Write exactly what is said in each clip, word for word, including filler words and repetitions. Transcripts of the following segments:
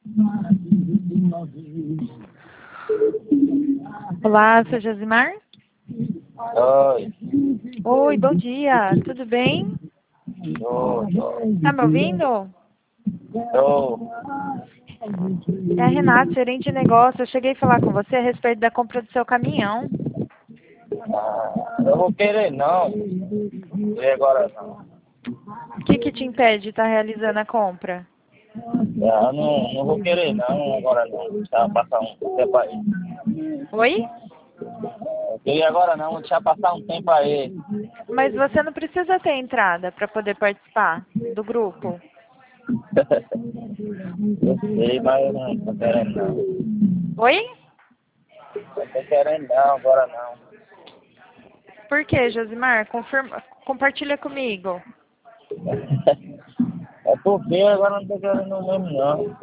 Olá, sou Josimar. Oi. Oi, bom dia. Tudo bem? Tô, tô. Tá me ouvindo? Tô. É a Renata, gerente de negócio. Eu cheguei a falar com você a respeito da compra do seu caminhão. Ah, eu vou querer não. E agora não. O que que te impede de estar realizando a compra? Ah, não, não vou querer não, agora não. Deixa passar um tempo aí. Oi? Eu queria agora não, deixa passar um tempo aí. Mas você não precisa ter entrada para poder participar do grupo. Eu sei, mas eu não tô querendo não. Oi? Não tô querendo não, agora não. Por que, Josimar? Confirma, compartilha comigo. É porque agora não tô querendo mesmo não.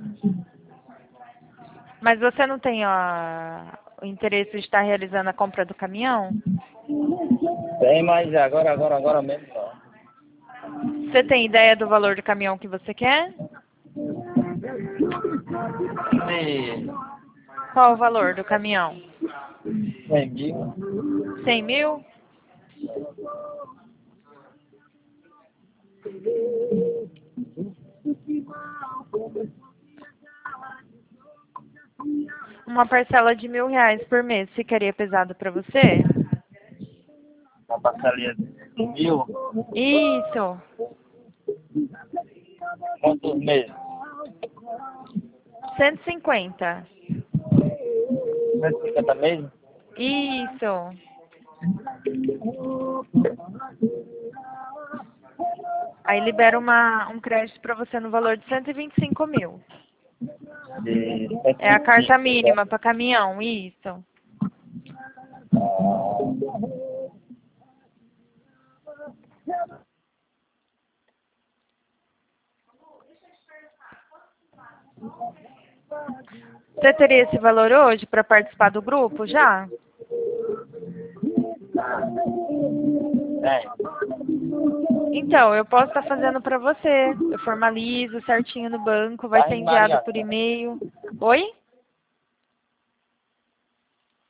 Mas você não tem ó, o interesse de estar realizando a compra do caminhão? Tem, mas agora, agora, agora mesmo não. Você tem ideia do valor do caminhão que você quer? E Qual o valor do caminhão? cem mil? Cem mil? Uma parcela de mil reais por mês ficaria pesado para você? Uma parcelinha de mil? Isso. Quantos meses? cento e cinquenta. cento e cinquenta meses? Isso. Aí libera uma, um crédito para você no valor de cento e vinte e cinco mil. De É a carta cento e vinte e cinco, mínima para caminhão, isso. Você teria esse valor hoje para participar do grupo já? É. Então, eu posso estar fazendo para você. Eu formalizo certinho no banco, vai ser Vai enviado Maria. por e-mail. Oi?